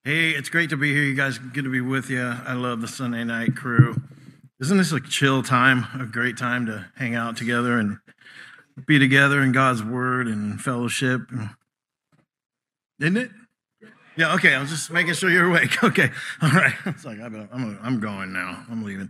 Hey, it's great to be here, you guys. Good to be with you. I love the Sunday night crew. Isn't this a chill time, a great time to hang out together and be together in God's word and fellowship? Isn't it? Yeah, okay. I was just making sure you're awake. Okay. All right. It's like I'm going now. I'm leaving.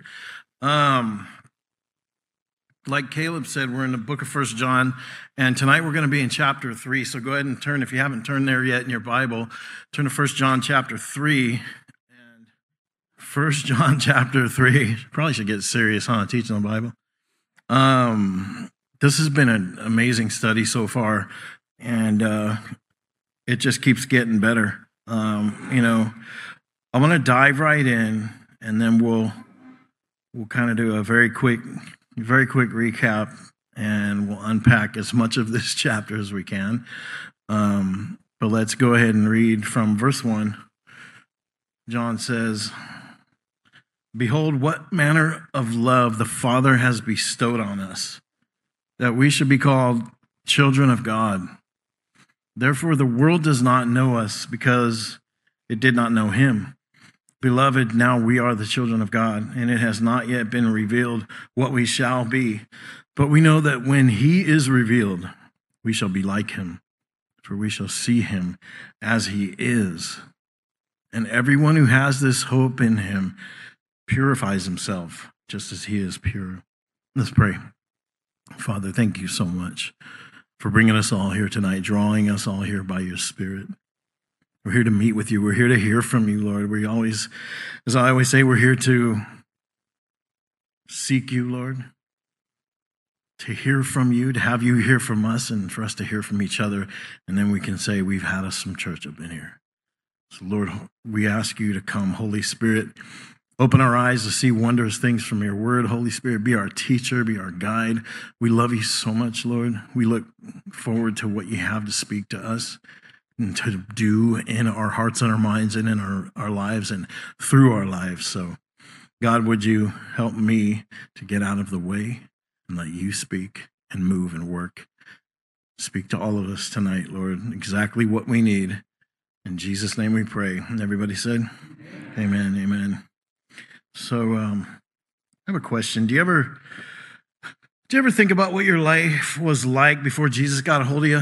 Like Caleb said, we're in the book of First John, and tonight we're going to be in chapter 3. So go ahead and turn, if you haven't turned there yet in your Bible, turn to First John chapter 3. And First John chapter 3, probably should get serious, huh, teaching the Bible. This has been an amazing study so far, and it just keeps getting better. I want to dive right in, and then we'll kind of do a very quick recap, and we'll unpack as much of this chapter as we can. But let's go ahead and read from verse 1. John says, "Behold, what manner of love the Father has bestowed on us, that we should be called children of God. Therefore, the world does not know us because it did not know him. Beloved, now we are the children of God, and it has not yet been revealed what we shall be. But we know that when he is revealed, we shall be like him, for we shall see him as he is. And everyone who has this hope in him purifies himself, just as he is pure." Let's pray. Father, thank you so much for bringing us all here tonight, drawing us all here by your Spirit. We're here to meet with you. We're here to hear from you, Lord. As I always say, we're here to seek you, Lord, to hear from you, to have you hear from us, and for us to hear from each other. And then we can say, we've had us some church up in here. So, Lord, we ask you to come. Holy Spirit, open our eyes to see wondrous things from your word. Holy Spirit, be our teacher, be our guide. We love you so much, Lord. We look forward to what you have to speak to us and to do in our hearts and our minds and in our lives and through our lives. So, God, would you help me to get out of the way and let you speak and move and work. Speak to all of us tonight, Lord, exactly what we need. In Jesus' name we pray. And everybody said, amen, amen. So I have a question. Do you ever think about what your life was like before Jesus got a hold of you?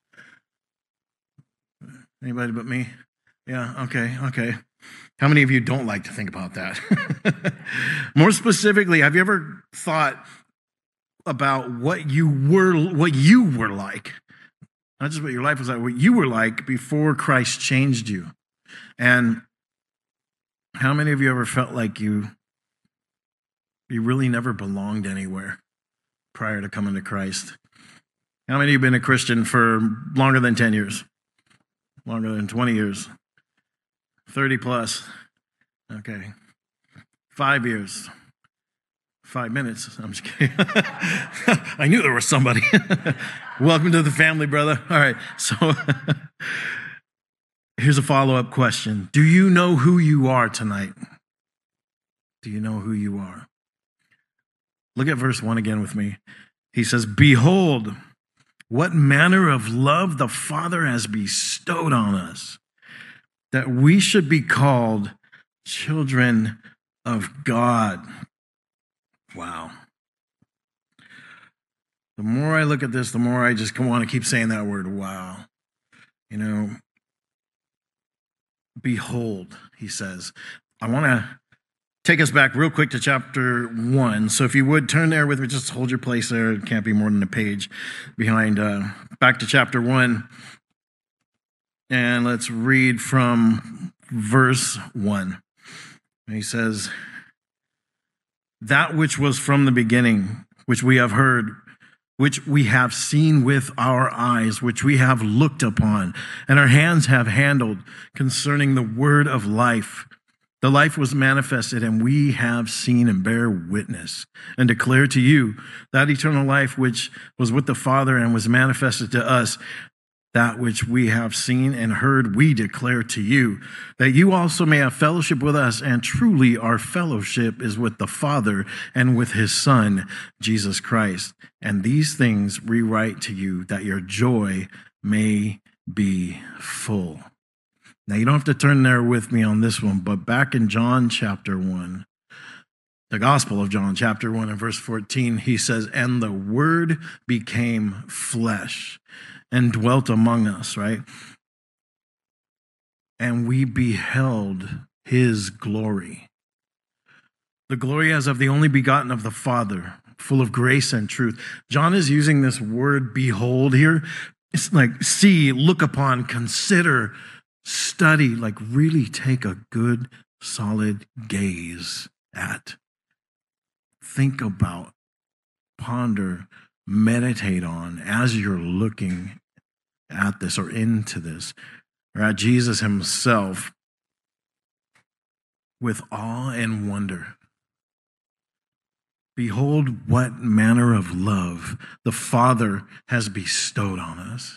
Anybody but me? Yeah, okay. How many of you don't like to think about that? More specifically, have you ever thought about what you were like? Not just what your life was like, what you were like before Christ changed you. And how many of you ever felt like you really never belonged anywhere prior to coming to Christ? How many of you have been a Christian for longer than 10 years? Longer than 20 years? 30 plus? Okay. 5 years? 5 minutes? I'm just kidding. I knew there was somebody. Welcome to the family, brother. All right, so here's a follow-up question. Do you know who you are tonight? Do you know who you are? Look at verse 1 again with me. He says, "Behold, what manner of love the Father has bestowed on us, that we should be called children of God." Wow. The more I look at this, the more I just want to keep saying that word, wow. Behold, he says. I want to take us back real quick to chapter 1. So if you would turn there with me, just hold your place there. It can't be more than a page behind. Back to chapter 1. And let's read from verse 1. And he says, "That which was from the beginning, which we have heard, which we have seen with our eyes, which we have looked upon, and our hands have handled concerning the word of life. The life was manifested, and we have seen and bear witness, and declare to you that eternal life which was with the Father and was manifested to us. That which we have seen and heard, we declare to you, that you also may have fellowship with us. And truly our fellowship is with the Father and with his Son, Jesus Christ. And these things we write to you, that your joy may be full." Now, you don't have to turn there with me on this one, but back in John chapter 1, the Gospel of John chapter 1 and verse 14, he says, and the Word became flesh and dwelt among us, right? And we beheld his glory. The glory as of the only begotten of the Father, full of grace and truth. John is using this word behold here. It's like see, look upon, consider, study, like really take a good, solid gaze at. Think about, ponder, meditate on as you're looking at this or into this. Right? Jesus himself with awe and wonder. Behold, what manner of love the Father has bestowed on us.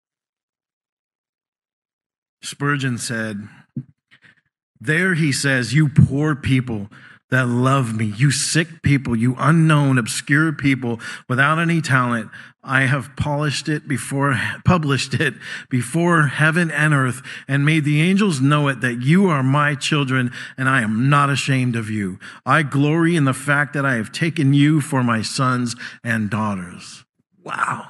Spurgeon said, there he says, you poor people that love me, you sick people, you unknown, obscure people without any talent, I have published it before heaven and earth and made the angels know it that you are my children and I am not ashamed of you. I glory in the fact that I have taken you for my sons and daughters. Wow.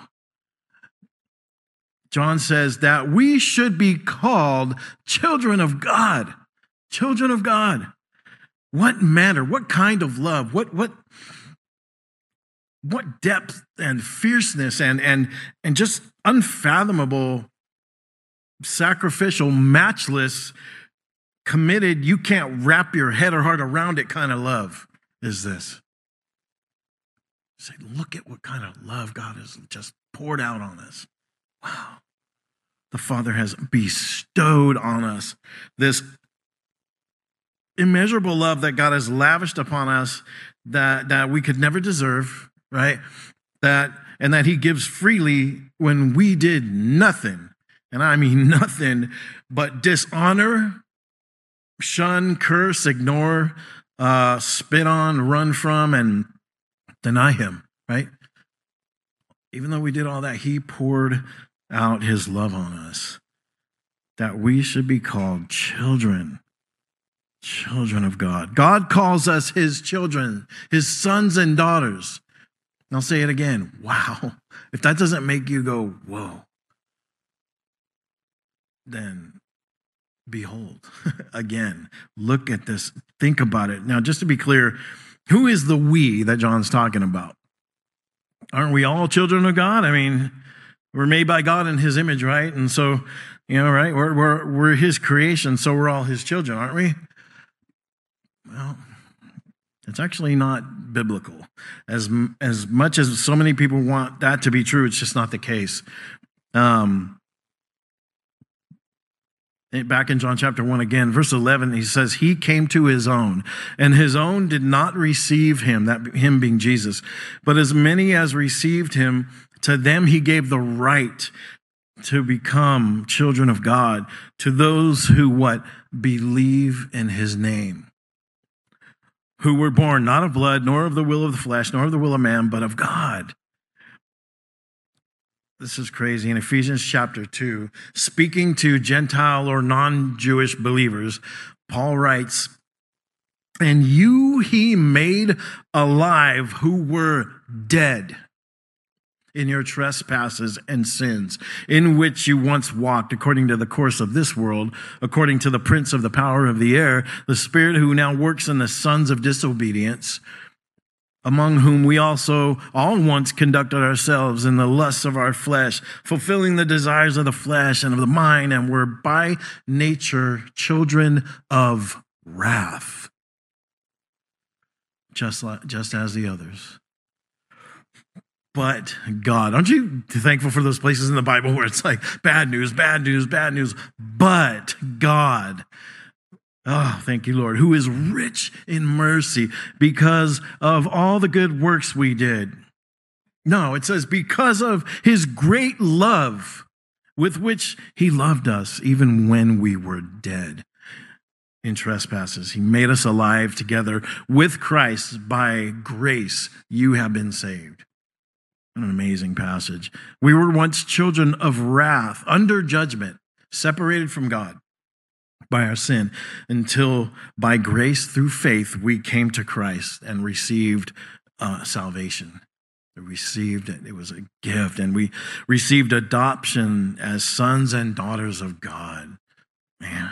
John says that we should be called children of God. Children of God. What manner, what kind of love, what depth and fierceness and just unfathomable, sacrificial, matchless, committed, you can't wrap your head or heart around it kind of love is this. Say, look at what kind of love God has just poured out on us. Wow. The Father has bestowed on us this immeasurable love that God has lavished upon us that we could never deserve, right? And that he gives freely when we did nothing, and I mean nothing, but dishonor, shun, curse, ignore, spit on, run from, and deny him, right? Even though we did all that, he poured out his love on us, that we should be called children of God. God calls us his children, his sons and daughters. And I'll say it again. Wow. If that doesn't make you go, whoa, then behold. Again, look at this. Think about it. Now, just to be clear, who is the we that John's talking about? Aren't we all children of God? I mean, we're made by God in his image, right? And so, right? We're his creation, so we're all his children, aren't we? Well, it's actually not biblical. As much as so many people want that to be true, it's just not the case. Back in John chapter 1 again, verse 11, he says, he came to his own, and his own did not receive him, that him being Jesus. But as many as received him, to them he gave the right to become children of God, to those who what? Believe in his name. Who were born not of blood, nor of the will of the flesh, nor of the will of man, but of God. This is crazy. In Ephesians chapter 2, speaking to Gentile or non-Jewish believers, Paul writes, and you he made alive who were dead in your trespasses and sins, in which you once walked according to the course of this world, according to the prince of the power of the air, the spirit who now works in the sons of disobedience, among whom we also all once conducted ourselves in the lusts of our flesh, fulfilling the desires of the flesh and of the mind, and were by nature children of wrath, just as the others. But God, aren't you thankful for those places in the Bible where it's like bad news, bad news, bad news, but God, oh, thank you, Lord, who is rich in mercy because of all the good works we did. No, it says because of his great love with which he loved us even when we were dead in trespasses. He made us alive together with Christ. By grace, you have been saved. What an amazing passage. We were once children of wrath, under judgment, separated from God. by our sin, until by grace through faith we came to Christ and received salvation. We received it. It was a gift, and we received adoption as sons and daughters of God. Man,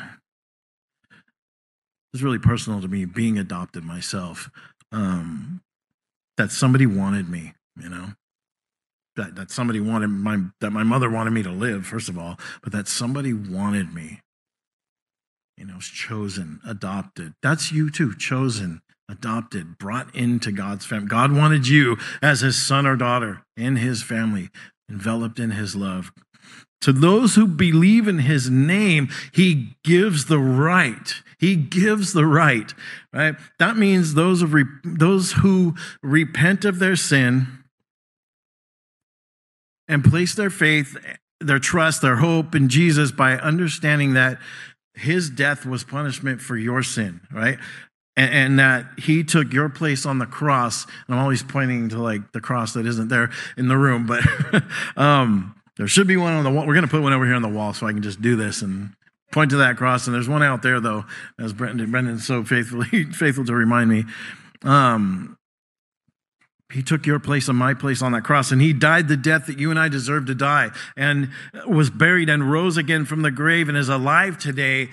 it's really personal to me, being adopted myself. That somebody wanted me, that somebody wanted that my mother wanted me to live, first of all, but that somebody wanted me. Chosen, adopted. That's you too, chosen, adopted, brought into God's family. God wanted you as his son or daughter in his family, enveloped in his love. To those who believe in his name, he gives the right. He gives the right, right? That means those who repent of their sin and place their faith, their trust, their hope in Jesus by understanding that his death was punishment for your sin, right? And that he took your place on the cross. And I'm always pointing to like the cross that isn't there in the room, but there should be one on the wall. We're going to put one over here on the wall so I can just do this and point to that cross. And there's one out there, though, as Brendan's so faithful to remind me. He took your place and my place on that cross, and he died the death that you and I deserve to die, and was buried and rose again from the grave and is alive today,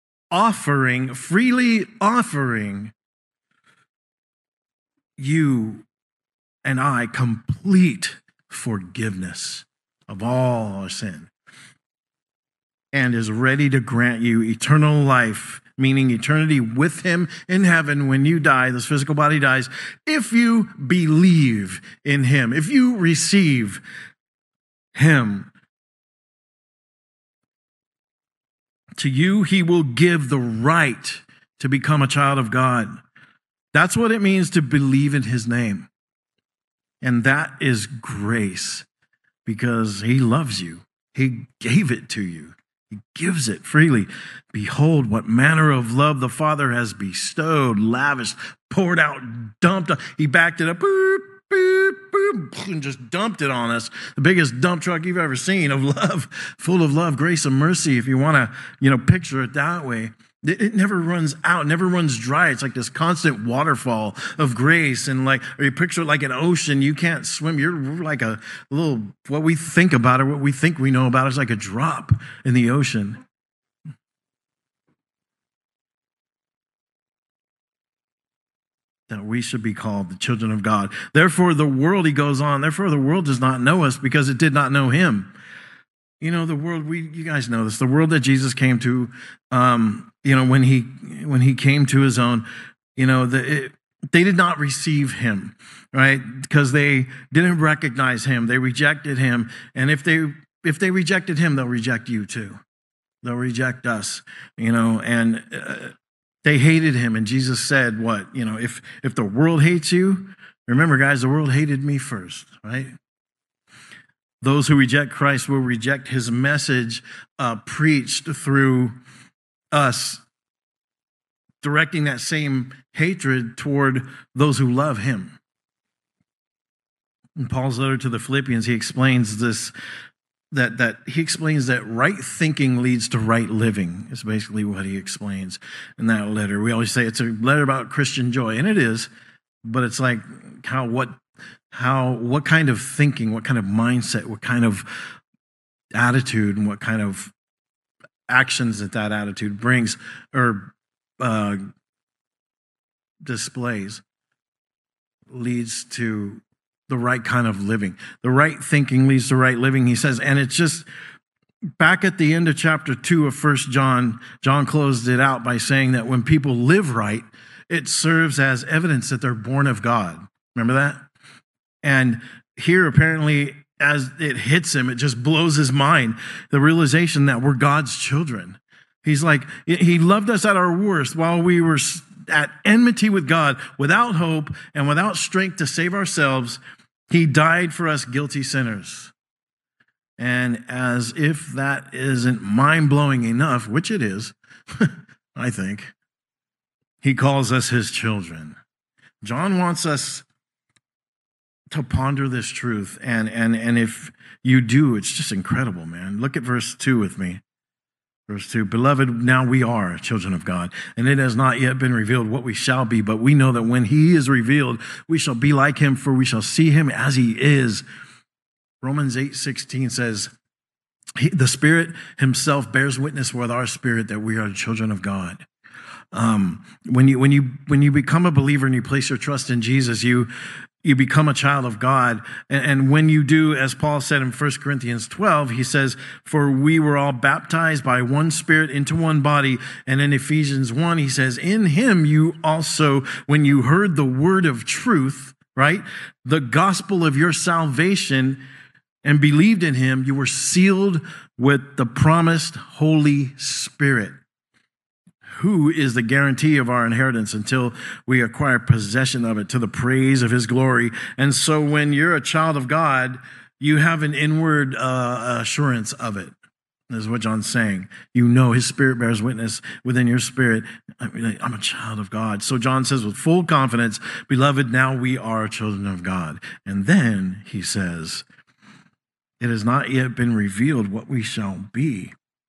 freely offering you and I complete forgiveness of all our sin, and is ready to grant you eternal life, meaning eternity with him in heaven when you die, this physical body dies, if you believe in him, if you receive him. To you, he will give the right to become a child of God. That's what it means to believe in his name. And that is grace, because he loves you. He gave it to you. He gives it freely. Behold, what manner of love the Father has bestowed, lavished, poured out, dumped. He backed it up, boop, boop, boop, and just dumped it on us. The biggest dump truck you've ever seen of love, full of love, grace, and mercy, if you want to, picture it that way. It never runs out, never runs dry. It's like this constant waterfall of grace. And or you picture it like an ocean. You can't swim. You're like a little, what we think about or what we think we know about is like a drop in the ocean. That we should be called the children of God. Therefore, the world, he goes on, therefore the world does not know us because it did not know him. The world, you guys know this, the world that Jesus came to, when he came to his own, they did not receive him, right? Because they didn't recognize him. They rejected him. And if they rejected him, they'll reject you too. They'll reject us, and they hated him. And Jesus said, what, if the world hates you, remember guys, the world hated me first, right? Those who reject Christ will reject his message preached through us, directing that same hatred toward those who love him. In Paul's letter to the Philippians, he explains this, that right thinking leads to right living, is basically what he explains in that letter. We always say it's a letter about Christian joy, and it is, but it's like what kind of thinking, what kind of mindset, what kind of attitude, and what kind of actions that attitude brings or displays leads to the right kind of living. The right thinking leads to right living, he says. And it's just back at the end of chapter 2 of 1 John, John closed it out by saying that when people live right, it serves as evidence that they're born of God. Remember that? And here, apparently, as it hits him, it just blows his mind, the realization that we're God's children. He's like, he loved us at our worst while we were at enmity with God, without hope and without strength to save ourselves. He died for us guilty sinners. And as if that isn't mind-blowing enough, which it is, I think, he calls us his children. John wants us to ponder this truth. And if you do, it's just incredible, man. Look at verse 2 with me. Verse 2, beloved, now we are children of God, and it has not yet been revealed what we shall be, but we know that when he is revealed, we shall be like him, for we shall see him as he is. Romans 8:16 says, the Spirit himself bears witness with our spirit that we are children of God. When you become a believer and you place your trust in Jesus, you become a child of God. And when you do, as Paul said in 1 Corinthians 12, he says, for we were all baptized by one Spirit into one body. And in Ephesians 1, he says, in him you also, when you heard the word of truth, right, the gospel of your salvation, and believed in him, you were sealed with the promised Holy Spirit, who is the guarantee of our inheritance until we acquire possession of it, to the praise of his glory. And so when you're a child of God, you have an inward assurance of it. This is what John's saying. You know his Spirit bears witness within your spirit. I'm a child of God. So John says with full confidence, beloved, now we are children of God. And then he says, it has not yet been revealed what we shall be.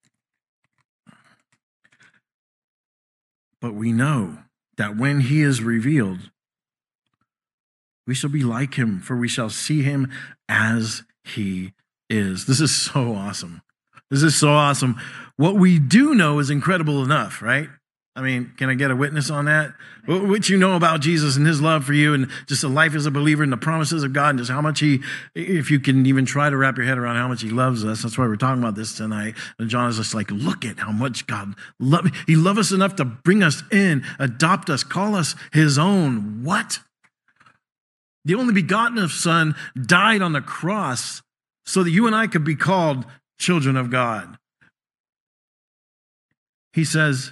But we know that when he is revealed, we shall be like him, for we shall see him as he is. This is so awesome. This is so awesome. What we do know is incredible enough, right? I mean, can I get a witness on that? What you know about Jesus and his love for you and just a life as a believer and the promises of God and just how much he, if you can even try to wrap your head around how much he loves us. That's why we're talking about this tonight. And John is just like, look at how much God loves. He loved us enough to bring us in, adopt us, call us his own. What? The only begotten of Son died on the cross so that you and I could be called children of God. He says,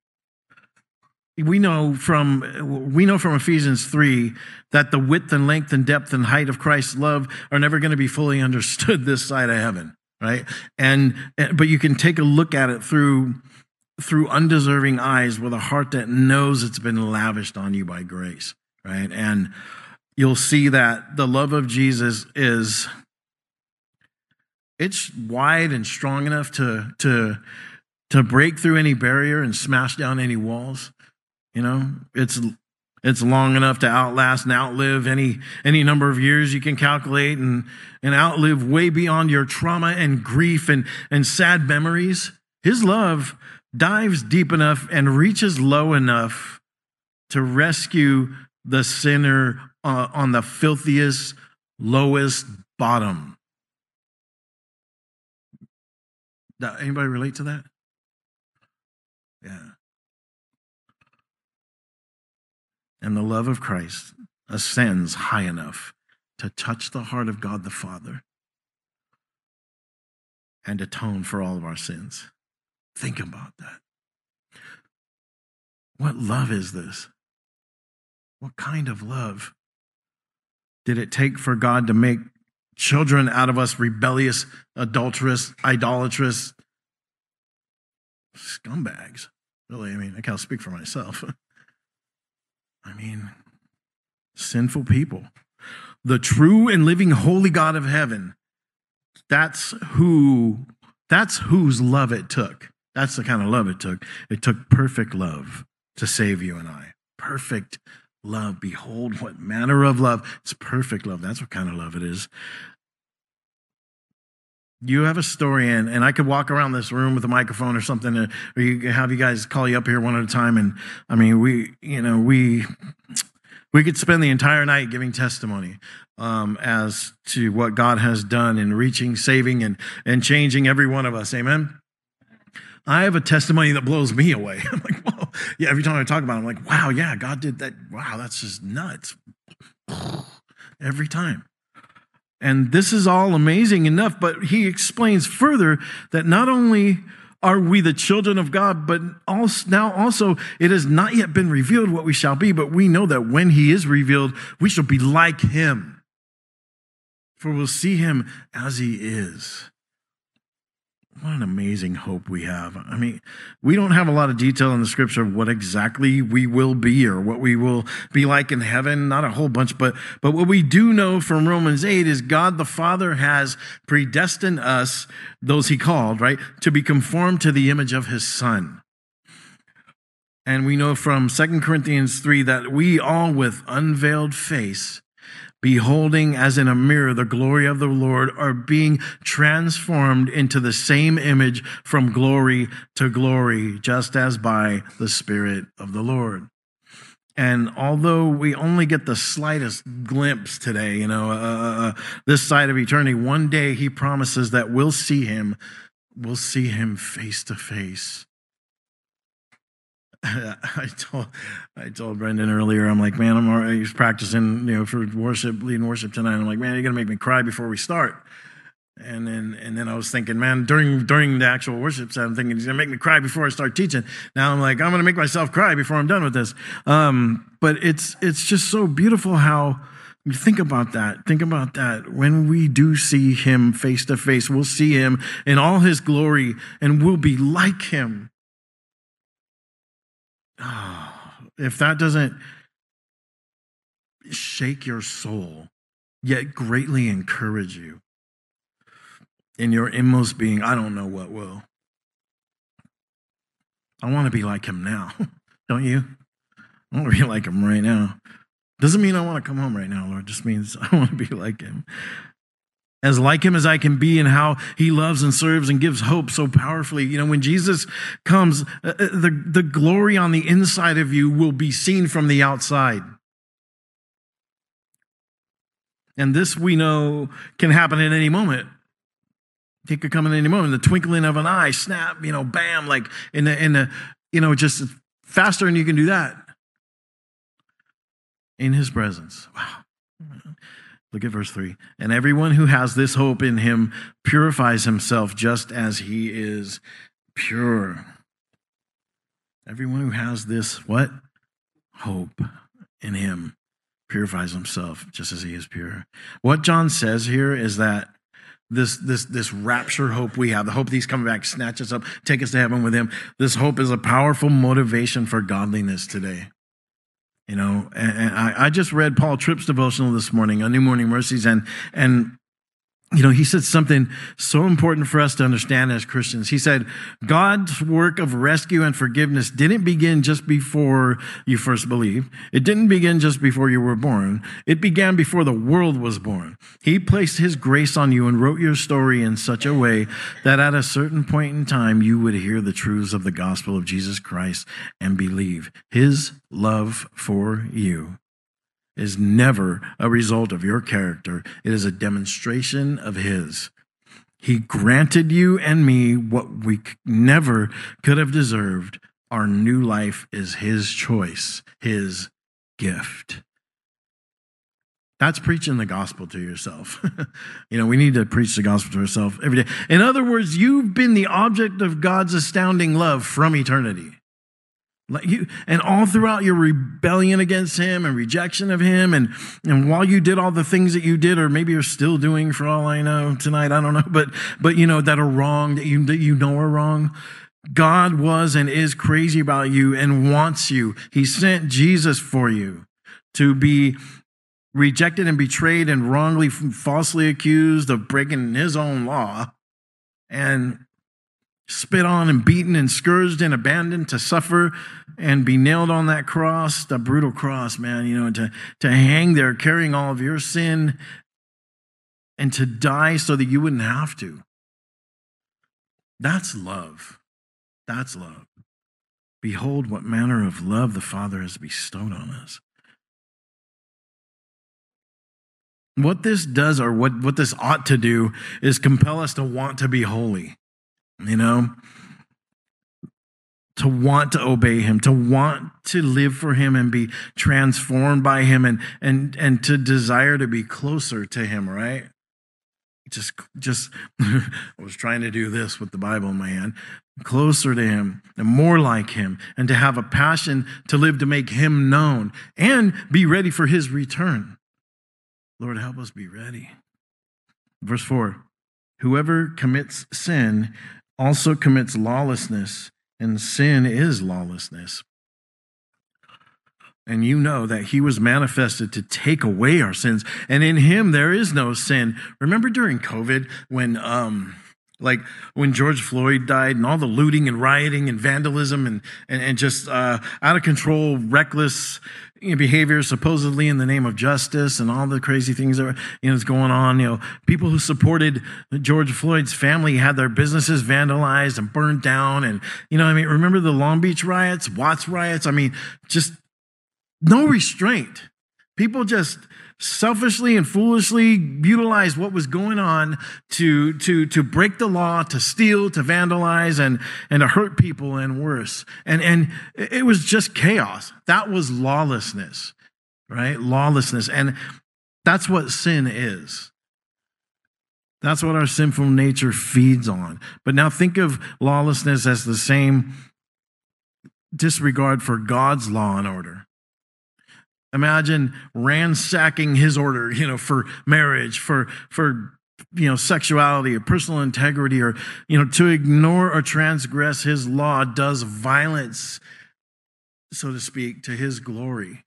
we know from Ephesians 3 that the width and length and depth and height of Christ's love are never going to be fully understood this side of heaven, right? But you can take a look at it through undeserving eyes with a heart that knows it's been lavished on you by grace, right? And you'll see that the love of Jesus it's wide and strong enough to break through any barrier and smash down any walls. You know, it's long enough to outlast and outlive any number of years you can calculate and outlive way beyond your trauma and grief and sad memories. His love dives deep enough and reaches low enough to rescue the sinner on the filthiest, lowest bottom. Anybody relate to that? Yeah. And the love of Christ ascends high enough to touch the heart of God the Father and atone for all of our sins. Think about that. What love is this? What kind of love did it take for God to make children out of us, rebellious, adulterous, idolatrous scumbags? Really, I mean, I can't speak for myself. I mean, sinful people. The true and living holy God of heaven, that's whose love it took. That's the kind of love it took. It took perfect love to save you and I. Perfect love. Behold, what manner of love. It's perfect love. That's what kind of love it is. You have a story, and I could walk around this room with a microphone or something, or you have you guys call you up here one at a time. And I mean, we could spend the entire night giving testimony as to what God has done in reaching, saving, and changing every one of us. Amen. I have a testimony that blows me away. I'm like, whoa. Yeah, every time I talk about it, I'm like, wow, yeah, God did that. Wow, that's just nuts. Every time. And this is all amazing enough, but he explains further that not only are we the children of God, but also it has not yet been revealed what we shall be, but we know that when he is revealed, we shall be like him, for we'll see him as he is. What an amazing hope we have. I mean, we don't have a lot of detail in the scripture of what exactly we will be or what we will be like in heaven. Not a whole bunch, but what we do know from Romans 8 is God the Father has predestined us, those he called, right, to be conformed to the image of his Son. And we know from 2 Corinthians 3 that we all with unveiled face, beholding as in a mirror the glory of the Lord, are being transformed into the same image from glory to glory, just as by the Spirit of the Lord. And although we only get the slightest glimpse today, this side of eternity, one day he promises that we'll see him face to face. I told Brendan earlier, I'm like, man, he was practicing, for worship, leading worship tonight. I'm like, man, you're gonna make me cry before we start. And then I was thinking, man, during the actual worship set, I'm thinking he's gonna make me cry before I start teaching. Now I'm like, I'm gonna make myself cry before I'm done with this. But it's just so beautiful how you think about that. Think about that. When we do see him face to face, we'll see him in all his glory, and we'll be like him. If that doesn't shake your soul, yet greatly encourage you in your inmost being, I don't know what will. I want to be like him now. Don't you? I want to be like him right now. Doesn't mean I want to come home right now, Lord. It just means I want to be like him. As like him as I can be, and how he loves and serves and gives hope so powerfully. When Jesus comes, the glory on the inside of you will be seen from the outside. And this we know can happen at any moment. It could come at any moment. The twinkling of an eye, snap, bam, like in the just faster than you can do that. In his presence. Wow. Look at verse 3. And everyone who has this hope in him purifies himself just as he is pure. Everyone who has this, what? Hope in him purifies himself just as he is pure. What John says here is that this rapture hope we have, the hope that he's coming back, snatch us up, take us to heaven with him. This hope is a powerful motivation for godliness today. And I just read Paul Tripp's devotional this morning on New Morning Mercies, and he said something so important for us to understand as Christians. He said, God's work of rescue and forgiveness didn't begin just before you first believed. It didn't begin just before you were born. It began before the world was born. He placed his grace on you and wrote your story in such a way that at a certain point in time, you would hear the truths of the gospel of Jesus Christ and believe. His love for you is never a result of your character. It is a demonstration of his. He granted you and me what we never could have deserved. Our new life is his choice, his gift. That's preaching the gospel to yourself. We need to preach the gospel to ourselves every day. In other words, you've been the object of God's astounding love from eternity. And all throughout your rebellion against him and rejection of him, and while you did all the things that you did, or maybe you're still doing for all I know tonight, I don't know, but that are wrong, that you know are wrong, God was and is crazy about you and wants you. He sent Jesus for you to be rejected and betrayed and wrongly, falsely accused of breaking his own law, and spit on and beaten and scourged and abandoned to suffer and be nailed on that cross, the brutal cross, man, to hang there carrying all of your sin and to die so that you wouldn't have to. That's love. That's love. Behold what manner of love the Father has bestowed on us. What this does, or what this ought to do, is compel us to want to be holy. To want to obey him, to want to live for him and be transformed by him, and to desire to be closer to him, right? Just I was trying to do this with the Bible in my hand. Closer to him and more like him, and to have a passion to live to make him known and be ready for his return. Lord, help us be ready. Verse 4, whoever commits sin also commits lawlessness, and sin is lawlessness. And you know that he was manifested to take away our sins, and in him there is no sin. Remember during COVID when George Floyd died and all the looting and rioting and vandalism and just out of control, reckless behavior supposedly in the name of justice and all the crazy things that were, is going on. People who supported George Floyd's family had their businesses vandalized and burned down. And, remember the Long Beach riots, Watts riots? Just no restraint. People just selfishly and foolishly utilized what was going on to break the law, to steal, to vandalize, and to hurt people and worse. And it was just chaos. That was lawlessness, right? Lawlessness. And that's what sin is. That's what our sinful nature feeds on. But now think of lawlessness as the same disregard for God's law and order. Imagine ransacking his order, for marriage, for sexuality or personal integrity, or, to ignore or transgress his law does violence, so to speak, to his glory.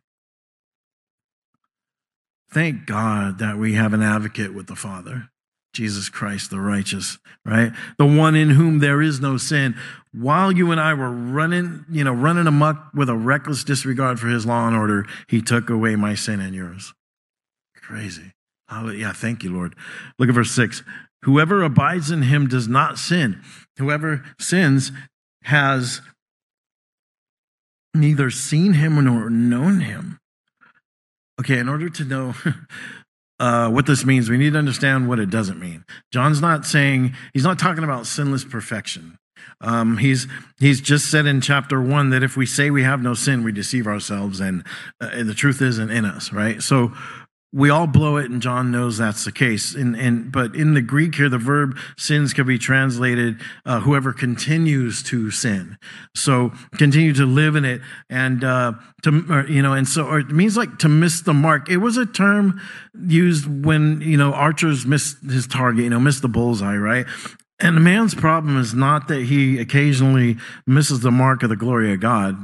Thank God that we have an advocate with the Father, Jesus Christ, the righteous, right? The one in whom there is no sin. While you and I were running amok with a reckless disregard for his law and order, he took away my sin and yours. Crazy. Yeah, thank you, Lord. Look at verse 6. Whoever abides in him does not sin. Whoever sins has neither seen him nor known him. Okay, in order to know what this means, we need to understand what it doesn't mean. John's not talking about sinless perfection. He's just said in chapter 1 that if we say we have no sin, we deceive ourselves, and the truth isn't in us, right? So we all blow it, and John knows that's the case. But in the Greek here, the verb sins could be translated whoever continues to sin. So continue to live in it, and or it means like to miss the mark. It was a term used when archers missed his target, missed the bullseye, right? And the man's problem is not that he occasionally misses the mark of the glory of God.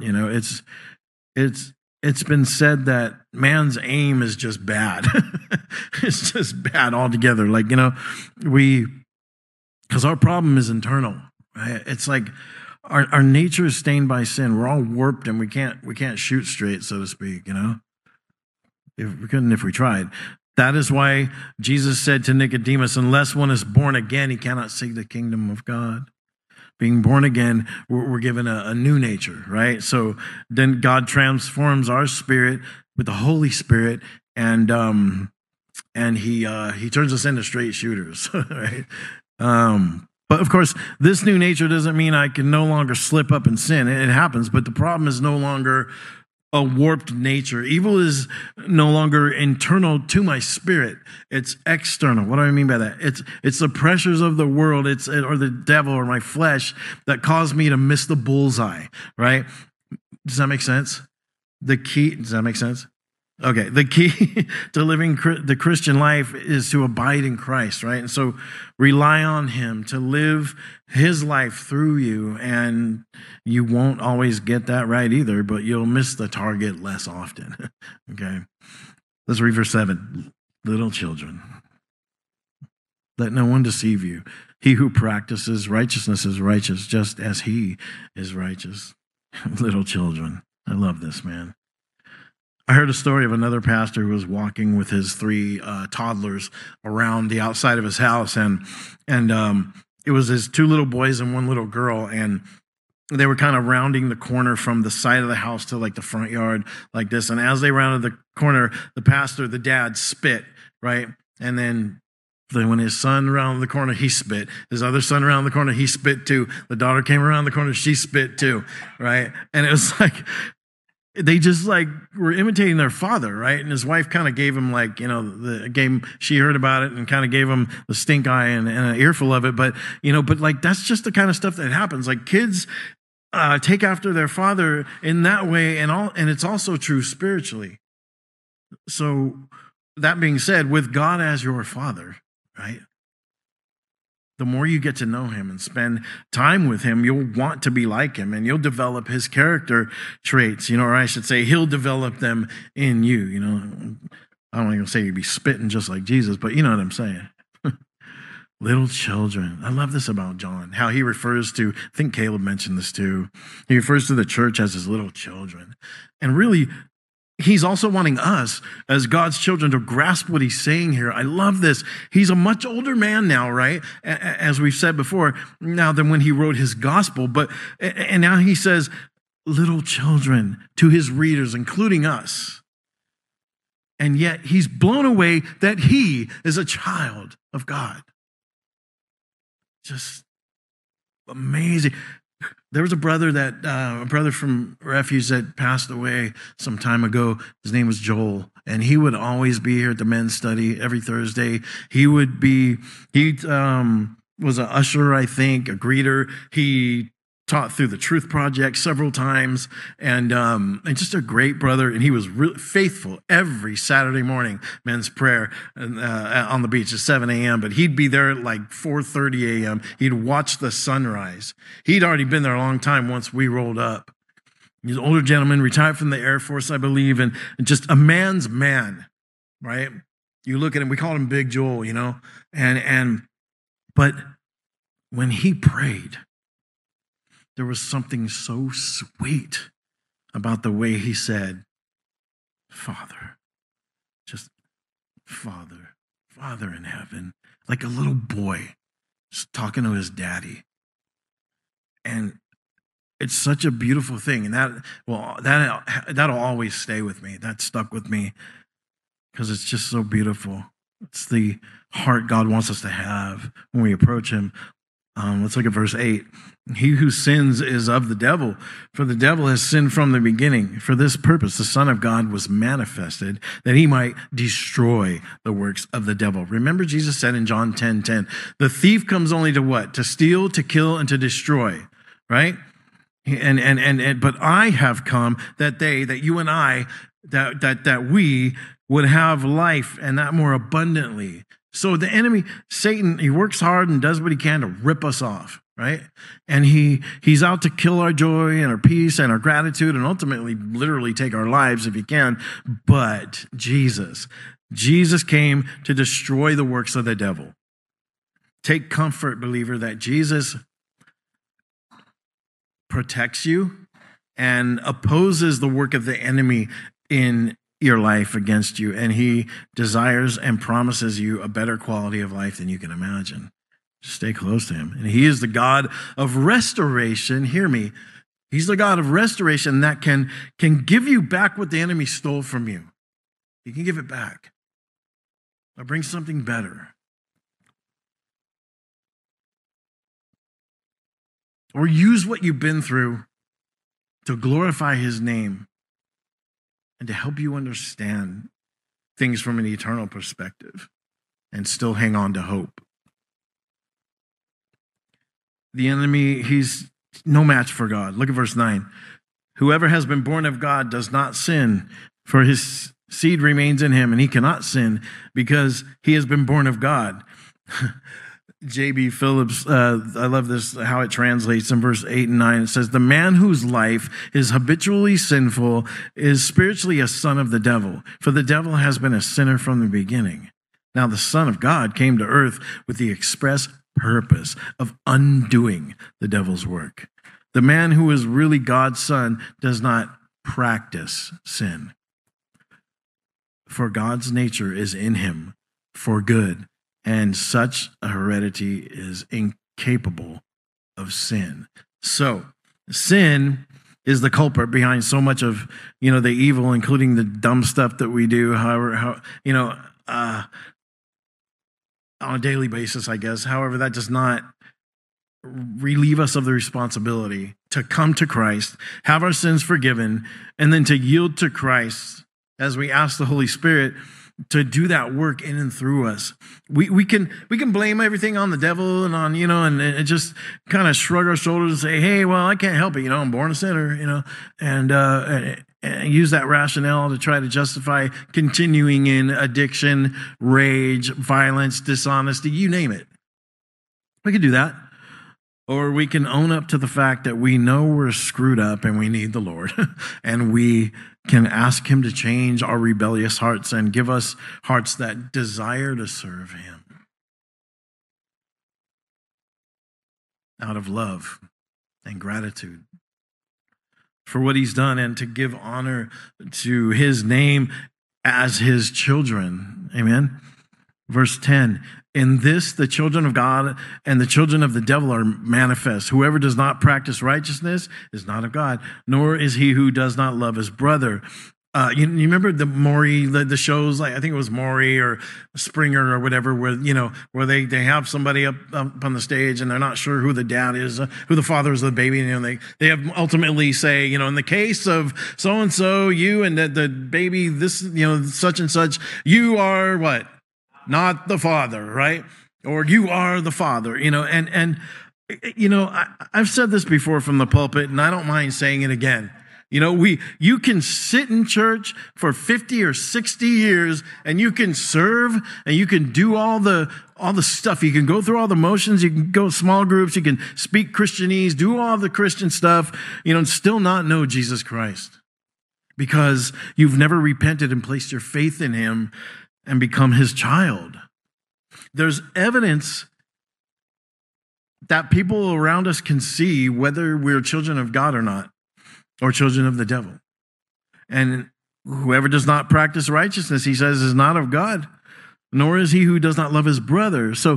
It's been said that man's aim is just bad. It's just bad altogether. Because our problem is internal, right? It's like our nature is stained by sin. We're all warped, and we can't shoot straight, so to speak. If we couldn't, if we tried. That is why Jesus said to Nicodemus, unless one is born again, he cannot see the kingdom of God. Being born again, we're given a new nature, right? So then God transforms our spirit with the Holy Spirit, and he turns us into straight shooters, right? But of course, this new nature doesn't mean I can no longer slip up and sin. It happens, but the problem is no longer a warped nature. Evil is no longer internal to my spirit. It's external. What do I mean by that? It's the pressures of the world, or the devil or my flesh that cause me to miss the bullseye, right? Does that make sense? Does that make sense? Okay, the key to living the Christian life is to abide in Christ, right? And so rely on him to live his life through you, and you won't always get that right either, but you'll miss the target less often, okay? Let's read verse 7. Little children, let no one deceive you. He who practices righteousness is righteous, just as he is righteous. Little children, I love this, man. I heard a story of another pastor who was walking with his 3 toddlers around the outside of his house, and it was his 2 little boys and 1 little girl, and they were kind of rounding the corner from the side of the house to like the front yard like this. And as they rounded the corner, the dad spit, right? And then when his son rounded the corner, he spit. His other son around the corner, he spit too. The daughter came around the corner, she spit too, right? And it was like, they just were imitating their father, right? And his wife kind of gave him she heard about it and kind of gave him the stink eye and an earful of it. But that's just the kind of stuff that happens. Like kids take after their father in that way, and it's also true spiritually. So that being said, with God as your father, right? The more you get to know him and spend time with him, you'll want to be like him, and you'll develop his character traits, or I should say he'll develop them in you. I don't even say you'd be spitting just like Jesus, but you know what I'm saying. Little children. I love this about John, how he refers to, I think Caleb mentioned this too. He refers to the church as his little children. And really, he's also wanting us as God's children to grasp what he's saying here. I love this. He's a much older man now, right? As we've said before, now than when he wrote his gospel. And now he says, little children to his readers, including us. And yet he's blown away that he is a child of God. Just amazing. There was a brother from Refuge that passed away some time ago. His name was Joel, and he would always be here at the men's study every Thursday. He was an usher, I think, a greeter. He taught through the Truth Project several times, and just a great brother. And he was really faithful every Saturday morning, men's prayer on the beach at 7 a.m. But he'd be there at like 4:30 a.m. He'd watch the sunrise. He'd already been there a long time once we rolled up. He's an older gentleman, retired from the Air Force, I believe, and just a man's man, right? You look at him, we called him Big Joel, but when he prayed, there was something so sweet about the way he said, Father, just Father in heaven, like a little boy just talking to his daddy. And it's such a beautiful thing. And that'll always stay with me. That stuck with me because it's just so beautiful. It's the heart God wants us to have when we approach him. Let's look at verse 8. He who sins is of the devil, for the devil has sinned from the beginning. For this purpose, the Son of God was manifested, that he might destroy the works of the devil. Remember, Jesus said in John 10:10, the thief comes only to what? To steal, to kill, and to destroy, right? But I have come that you and I, that we would have life, and that more abundantly. So the enemy, Satan, he works hard and does what he can to rip us off, right? And he's out to kill our joy and our peace and our gratitude and ultimately literally take our lives if he can. But Jesus came to destroy the works of the devil. Take comfort, believer, that Jesus protects you and opposes the work of the enemy in your life against you, and he desires and promises you a better quality of life than you can imagine. Just stay close to him. And he is the God of restoration. Hear me. He's the God of restoration that can give you back what the enemy stole from you. He can give it back or bring something better. Or use what you've been through to glorify his name and to help you understand things from an eternal perspective and still hang on to hope. The enemy, he's no match for God. Look at verse 9. Whoever has been born of God does not sin, for his seed remains in him, and he cannot sin because he has been born of God. J.B. Phillips, I love this, how it translates in verse 8 and 9. It says, the man whose life is habitually sinful is spiritually a son of the devil, for the devil has been a sinner from the beginning. Now the Son of God came to earth with the express purpose of undoing the devil's work. The man who is really God's son does not practice sin, for God's nature is in him for good. And such a heredity is incapable of sin. So, sin is the culprit behind so much of, the evil, including the dumb stuff that we do, on a daily basis, I guess. However, that does not relieve us of the responsibility to come to Christ, have our sins forgiven, and then to yield to Christ as we ask the Holy Spirit to do that work in and through us. We can blame everything on the devil and on, and just kind of shrug our shoulders and say, hey, well, I can't help it. I'm born a sinner, and use that rationale to try to justify continuing in addiction, rage, violence, dishonesty, you name it. We could do that. Or we can own up to the fact that we know we're screwed up and we need the Lord. And we can ask him to change our rebellious hearts and give us hearts that desire to serve him out of love and gratitude for what he's done, and to give honor to his name as his children. Amen. Verse 10, in this the children of God and the children of the devil are manifest. Whoever does not practice righteousness is not of God, nor is he who does not love his brother. You remember the Maury, the shows, like I think it was Maury or Springer or whatever, where they have somebody up on the stage and they're not sure who the dad is, who the father is of the baby. And, they have ultimately say, in the case of so-and-so, you and the baby, this, such and such, you are what? Not the father, right? Or you are the father, I've said this before from the pulpit, and I don't mind saying it again. You can sit in church for 50 or 60 years and you can serve and you can do all the stuff. You can go through all the motions. You can go small groups. You can speak Christianese, do all the Christian stuff, and still not know Jesus Christ because you've never repented and placed your faith in him and become his child. There's evidence that people around us can see whether we're children of God or not, or children of the devil. And whoever does not practice righteousness, he says, is not of God, nor is he who does not love his brother. So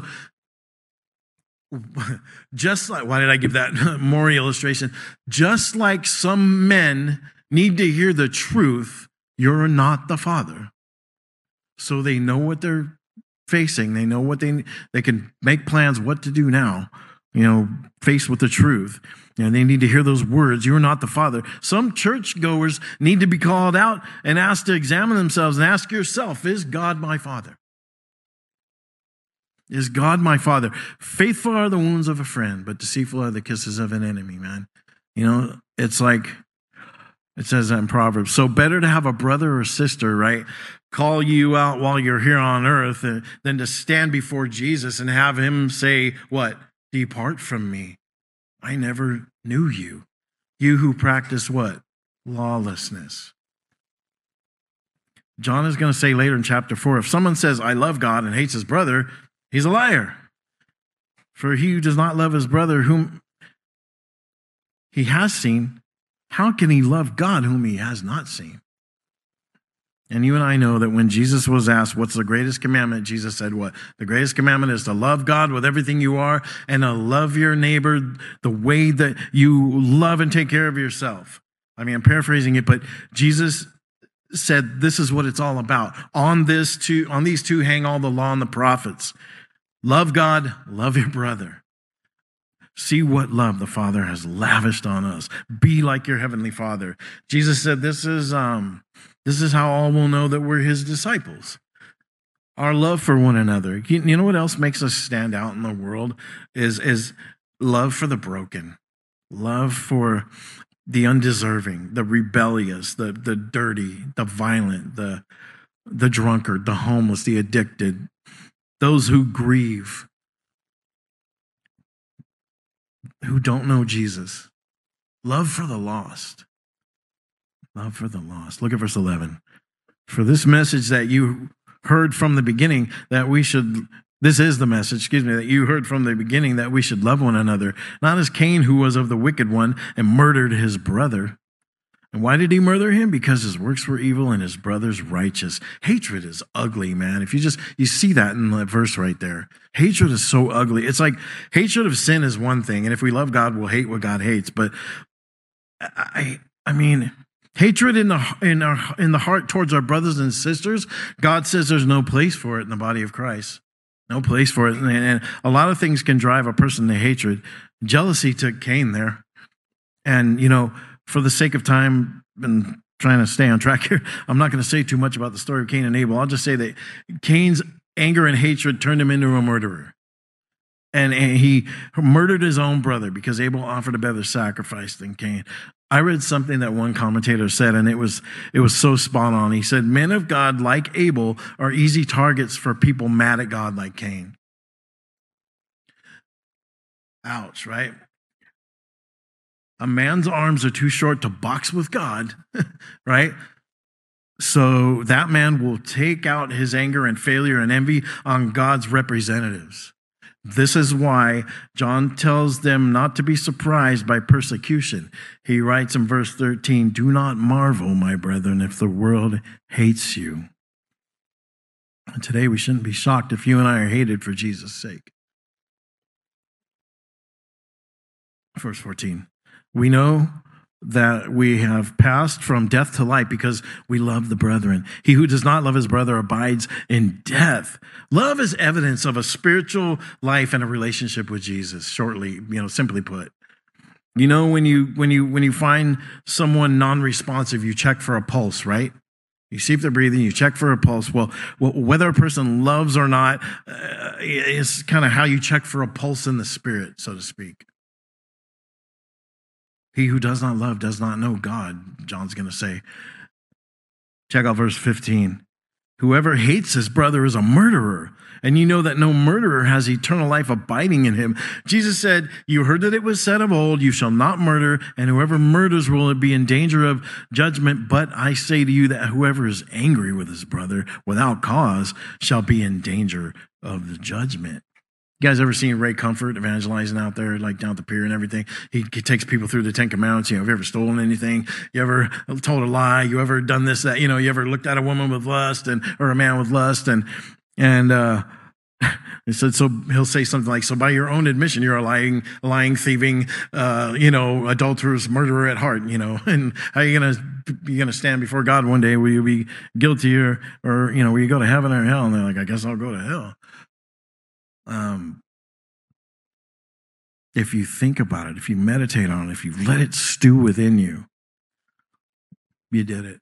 just like, why did I give that more illustration? Just like some men need to hear the truth, you're not the father. So they know what they're facing. They know what they can make plans what to do now, faced with the truth. They need to hear those words. You're not the father. Some churchgoers need to be called out and asked to examine themselves and ask yourself, is God my father? Is God my father? Faithful are the wounds of a friend, but deceitful are the kisses of an enemy, man. It's like it says in Proverbs. So better to have a brother or sister, right, call you out while you're here on earth than to stand before Jesus and have him say, what? Depart from me. I never knew you. You who practice what? Lawlessness. John is going to say later in chapter 4, if someone says, I love God and hates his brother, he's a liar. For he who does not love his brother whom he has seen, how can he love God whom he has not seen? And you and I know that when Jesus was asked, what's the greatest commandment? Jesus said what? The greatest commandment is to love God with everything you are and to love your neighbor the way that you love and take care of yourself. I'm paraphrasing it, but Jesus said this is what it's all about. On these two hang all the law and the prophets. Love God, love your brother. See what love the Father has lavished on us. Be like your heavenly Father. Jesus said this is how all will know that we're his disciples. Our love for one another. You know what else makes us stand out in the world is love for the broken, love for the undeserving, the rebellious, the dirty, the violent, the drunkard, the homeless, the addicted, those who grieve, who don't know Jesus. Love for the lost. Love for the lost. Look at verse 11. For this message that you heard from the beginning this is the message, that you heard from the beginning that we should love one another, not as Cain, who was of the wicked one and murdered his brother. And why did he murder him? Because his works were evil and his brother's righteous. Hatred is ugly, man. If you see that in that verse right there. Hatred is so ugly. It's like hatred of sin is one thing. And if we love God, we'll hate what God hates. But I mean, hatred in the heart towards our brothers and sisters, God says there's no place for it in the body of Christ. No place for it. And a lot of things can drive a person to hatred. Jealousy took Cain there. And, for the sake of time and trying to stay on track here, I'm not going to say too much about the story of Cain and Abel. I'll just say that Cain's anger and hatred turned him into a murderer. And he murdered his own brother because Abel offered a better sacrifice than Cain. I read something that one commentator said, and it was so spot on. He said, men of God like Abel are easy targets for people mad at God like Cain. Ouch, right? A man's arms are too short to box with God, right? So that man will take out his anger and failure and envy on God's representatives. This is why John tells them not to be surprised by persecution. He writes in verse 13, "Do not marvel, my brethren, if the world hates you." And today we shouldn't be shocked if you and I are hated for Jesus' sake. Verse 14, "We know that we have passed from death to life because we love the brethren. He who does not love his brother abides in death." Love is evidence of a spiritual life and a relationship with Jesus. Shortly, simply put, when you find someone non-responsive, you check for a pulse, right? You see if they're breathing, you check for a pulse. Well, whether a person loves or not is kind of how you check for a pulse in the spirit, so to speak. He who does not love does not know God, John's going to say. Check out verse 15. "Whoever hates his brother is a murderer, and you know that no murderer has eternal life abiding in him." Jesus said, "You heard that it was said of old, you shall not murder, and whoever murders will be in danger of judgment. But I say to you that whoever is angry with his brother without cause shall be in danger of the judgment." You guys ever seen Ray Comfort evangelizing out there, like down at the pier and everything? He takes people through the Ten Commandments. Have you ever stolen anything? You ever told a lie? You ever done this, that? You ever looked at a woman with lust or a man with lust? And he said, so he'll say something like, "So by your own admission, you're a lying, thieving, adulterous, murderer at heart, and how are you gonna stand before God one day? Will you be guilty or will you go to heaven or hell?" And they're like, "I guess I'll go to hell." If you think about it, if you meditate on it, if you let it stew within you, you did it.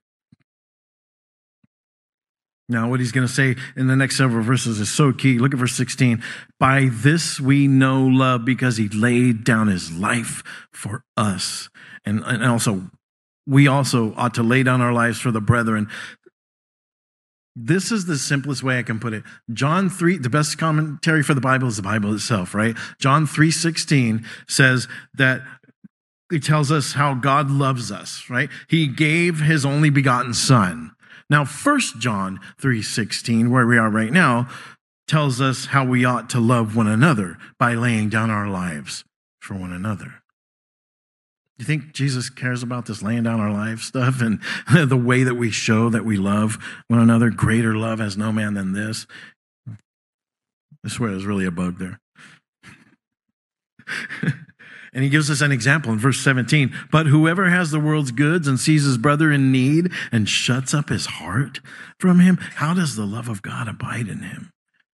Now, what he's going to say in the next several verses is so key. Look at verse 16. "By this we know love, because he laid down his life for us." And also, we also ought to lay down our lives for the brethren. This is the simplest way I can put it. John 3, the best commentary for the Bible is the Bible itself, right? John 3:16 says that it tells us how God loves us, right? He gave his only begotten son. Now, 1 John 3:16, where we are right now, tells us how we ought to love one another by laying down our lives for one another. You think Jesus cares about this laying down our lives stuff and the way that we show that we love one another? Greater love has no man than this. I swear there's really a bug there. And he gives us an example in verse 17. "But whoever has the world's goods and sees his brother in need and shuts up his heart from him, how does the love of God abide in him?"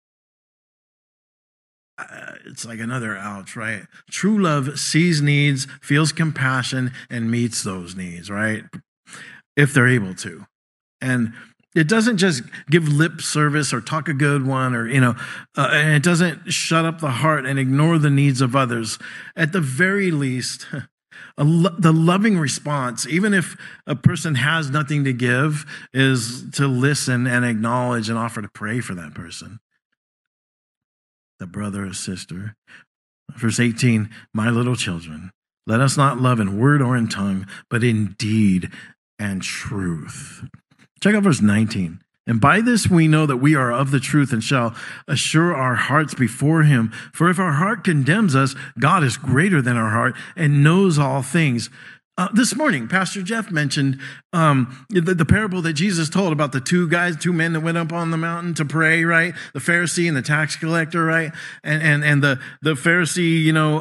It's like another ouch, right? True love sees needs, feels compassion, and meets those needs, right? If they're able to. And it doesn't just give lip service or talk a good one and it doesn't shut up the heart and ignore the needs of others. At the very least, the loving response, even if a person has nothing to give, is to listen and acknowledge and offer to pray for that person, the brother or sister. Verse 18, "My little children, let us not love in word or in tongue, but in deed and truth." Check out verse 19. "And by this we know that we are of the truth and shall assure our hearts before him. For if our heart condemns us, God is greater than our heart and knows all things." This morning, Pastor Jeff mentioned the parable that Jesus told about the two men that went up on the mountain to pray, right? The Pharisee and the tax collector, right? And the Pharisee,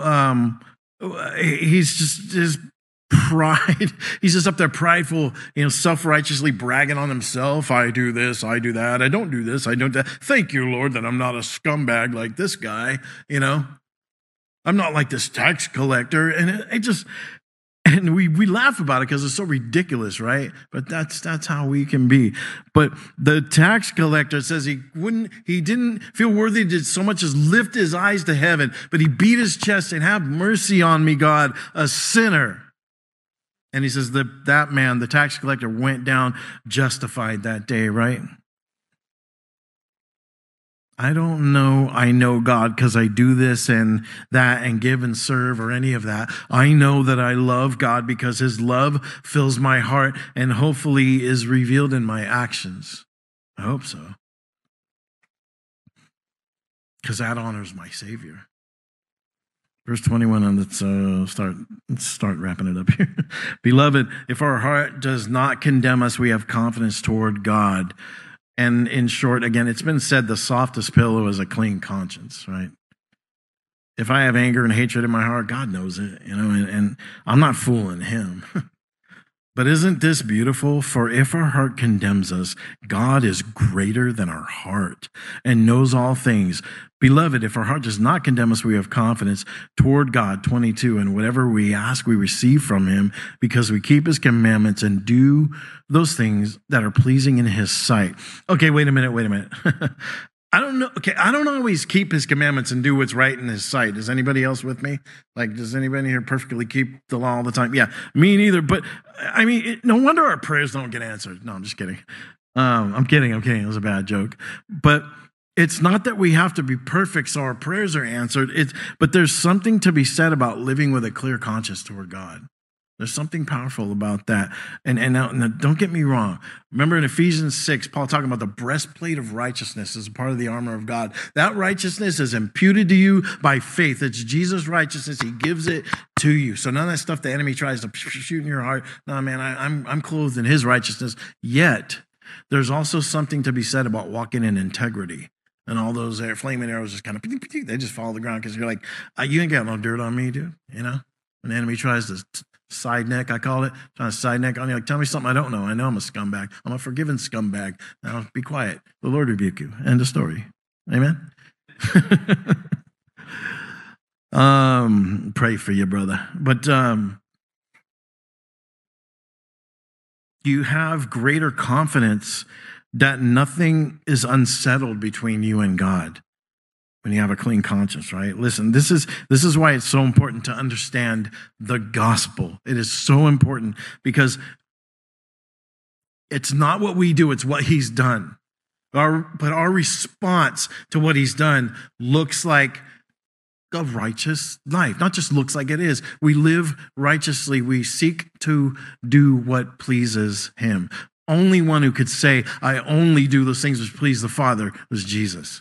he's just his pride. He's just up there prideful, self-righteously bragging on himself. "I do this, I do that. I don't do this, I don't that. Thank you, Lord, that I'm not a scumbag like this guy. I'm not like this tax collector." And we laugh about it because it's so ridiculous, right? But that's how we can be. But the tax collector says he didn't feel worthy to so much as lift his eyes to heaven, but he beat his chest and "Have mercy on me, God, a sinner." And he says that man, the tax collector, went down justified that day, right? I don't know I know God because I do this and that and give and serve or any of that. I know that I love God because his love fills my heart and hopefully is revealed in my actions. I hope so. Because that honors my Savior. Verse 21, and let's start wrapping it up here. Beloved, if our heart does not condemn us, we have confidence toward God. And in short, again, it's been said the softest pillow is a clean conscience, right? If I have anger and hatred in my heart, God knows it, and I'm not fooling him. But isn't this beautiful? For if our heart condemns us, God is greater than our heart and knows all things. Beloved, if our heart does not condemn us, we have confidence toward God, 22, and whatever we ask, we receive from him because we keep his commandments and do those things that are pleasing in his sight. Okay, wait a minute. I don't know. Okay, I don't always keep his commandments and do what's right in his sight. Is anybody else with me? Like, does anybody here perfectly keep the law all the time? Yeah, me neither. But I mean, no wonder our prayers don't get answered. No, I'm just kidding. I'm kidding. It was a bad joke. But it's not that we have to be perfect so our prayers are answered. But there's something to be said about living with a clear conscience toward God. There's something powerful about that. And now, don't get me wrong. Remember in Ephesians 6, Paul talking about the breastplate of righteousness as a part of the armor of God. That righteousness is imputed to you by faith. It's Jesus' righteousness. He gives it to you. So none of that stuff the enemy tries to shoot in your heart. No, man, I'm clothed in his righteousness. Yet, there's also something to be said about walking in integrity. And all those flaming arrows just kind of, they just fall to the ground because you're like, you ain't got no dirt on me, dude. When the enemy tries to side neck, I call it, trying to side neck on you. Like, tell me something I don't know. I know I'm a scumbag. I'm a forgiven scumbag. Now be quiet. The Lord rebuke you. End of story. Amen. Pray for you, brother. But you have greater confidence that nothing is unsettled between you and God when you have a clean conscience, right? Listen, this is why it's so important to understand the gospel. It is so important because it's not what we do, it's what he's done. But our response to what he's done looks like a righteous life. Not just looks like, it is. We live righteously. We seek to do what pleases him. Only one who could say, I only do those things which please the Father was Jesus.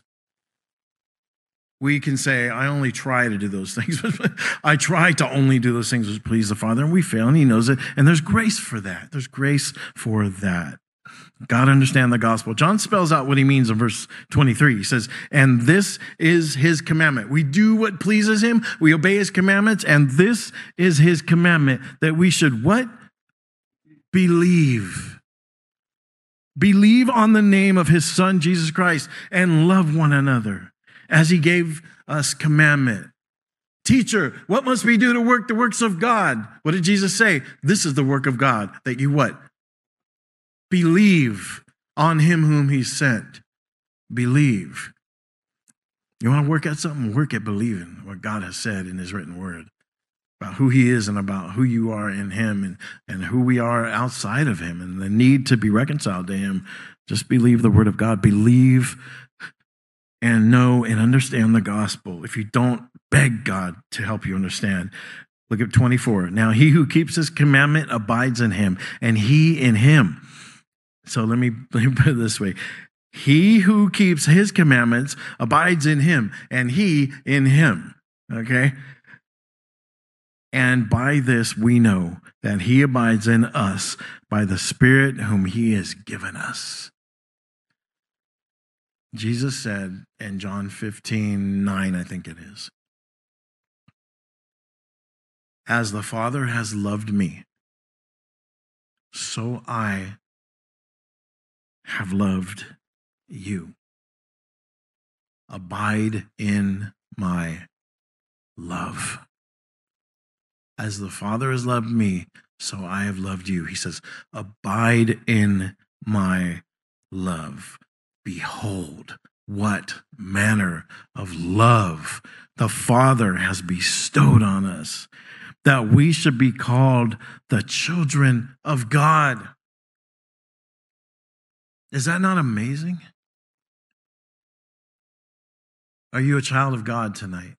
We can say, I only try to do those things. I try to only do those things which please the Father, and we fail, and he knows it. And there's grace for that. There's grace for that. God understand the gospel. John spells out what he means in verse 23. He says, and this is his commandment. We do what pleases him. We obey his commandments. And this is his commandment, that we should what? Believe. Believe on the name of his son, Jesus Christ, and love one another as he gave us commandment. Teacher, what must we do to work the works of God? What did Jesus say? This is the work of God, that you what? Believe on him whom he sent. Believe. You want to work at something? Work at believing what God has said in his written word about who he is and about who you are in him and who we are outside of him and the need to be reconciled to him. Just believe the word of God. Believe and know and understand the gospel. If you don't, beg God to help you understand. Look at 24. Now he who keeps his commandment abides in him, and he in him. So let me put it this way. He who keeps his commandments abides in him, and he in him. Okay? And by this we know that he abides in us by the Spirit whom he has given us. Jesus said in John 15:9, I think it is, as the Father has loved me, so I have loved you. Abide in my love. As the Father has loved me, so I have loved you. He says, abide in my love. Behold, what manner of love the Father has bestowed on us, that we should be called the children of God. Is that not amazing? Are you a child of God tonight?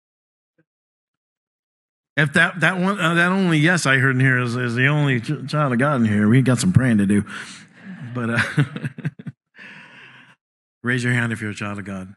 If that only yes I heard in here is the only child of God in here, we got some praying to do. But raise your hand if you're a child of God.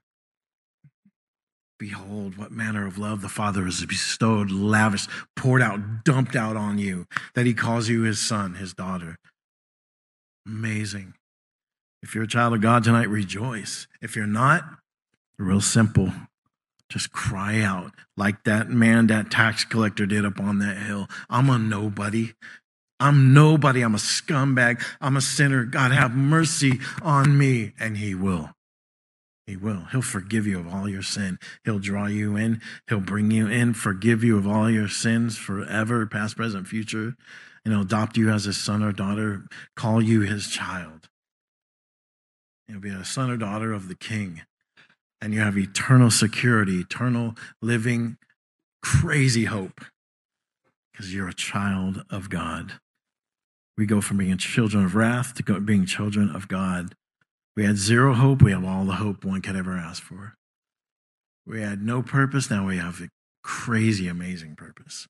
Behold, what manner of love the Father has bestowed, lavished, poured out, dumped out on you, that he calls you his son, his daughter. Amazing. If you're a child of God tonight, rejoice. If you're not, real simple. Just cry out like that man, that tax collector did up on that hill. I'm a nobody. I'm nobody. I'm a scumbag. I'm a sinner. God, have mercy on me. And he will. He will. He'll forgive you of all your sin. He'll draw you in. He'll bring you in, forgive you of all your sins forever, past, present, future. And he'll adopt you as his son or daughter, call you his child. You'll be a son or daughter of the King. And you have eternal security, eternal living, crazy hope. Because you're a child of God. We go from being children of wrath to being children of God. We had zero hope. We have all the hope one could ever ask for. We had no purpose. Now we have a crazy, amazing purpose.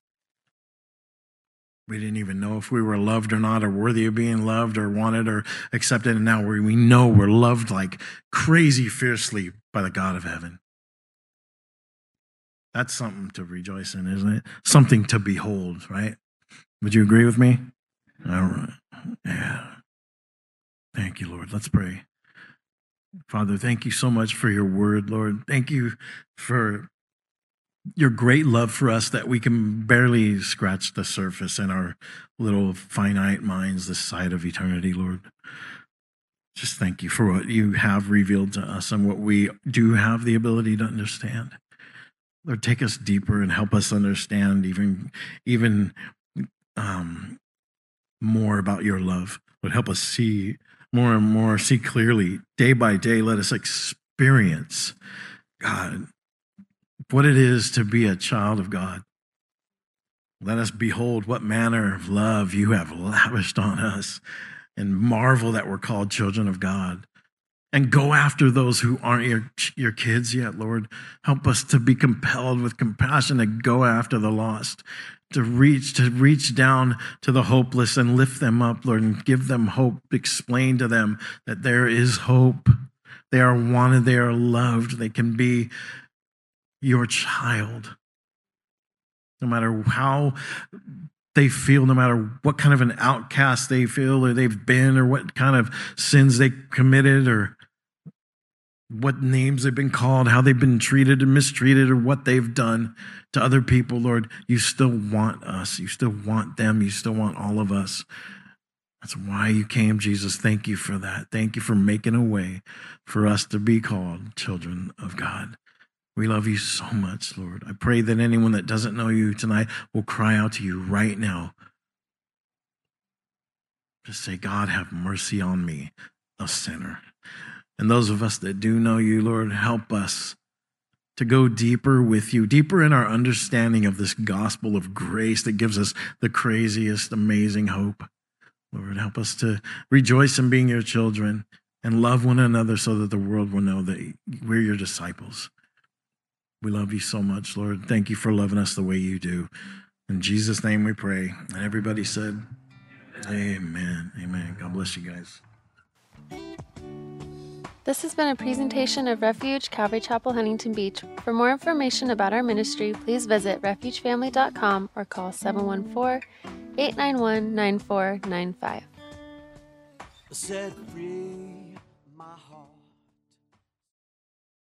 We didn't even know if we were loved or not, or worthy of being loved or wanted or accepted. And now we know we're loved like crazy fiercely by the God of heaven. That's something to rejoice in, isn't it? Something to behold, right? Would you agree with me? All right. Yeah. Thank you, Lord. Let's pray. Father, thank you so much for your word, Lord. Thank you for your great love for us that we can barely scratch the surface in our little finite minds this side of eternity, Lord. Just thank you for what you have revealed to us and what we do have the ability to understand. Lord, take us deeper and help us understand even more about your love. Lord, help us see more and more, see clearly, day by day. Let us experience, God, what it is to be a child of God. Let us behold what manner of love you have lavished on us and marvel that we're called children of God. And go after those who aren't your kids yet, Lord. Help us to be compelled with compassion to go after the lost, to reach down to the hopeless and lift them up, Lord, and give them hope. Explain to them that there is hope. They are wanted. They are loved. They can be your child. No matter how they feel, no matter what kind of an outcast they feel or they've been, or what kind of sins they committed, or what names they've been called, how they've been treated and mistreated, or what they've done to other people, Lord, you still want us. You still want them. You still want all of us. That's why you came, Jesus. Thank you for that. Thank you for making a way for us to be called children of God. We love you so much, Lord. I pray that anyone that doesn't know you tonight will cry out to you right now. Just say, God, have mercy on me, a sinner. And those of us that do know you, Lord, help us to go deeper with you, deeper in our understanding of this gospel of grace that gives us the craziest, amazing hope. Lord, help us to rejoice in being your children and love one another so that the world will know that we're your disciples. We love you so much, Lord. Thank you for loving us the way you do. In Jesus' name we pray. And everybody said, amen. Amen. God bless you guys. This has been a presentation of Refuge Calvary Chapel, Huntington Beach. For more information about our ministry, please visit refugefamily.com or call 714-891-9495.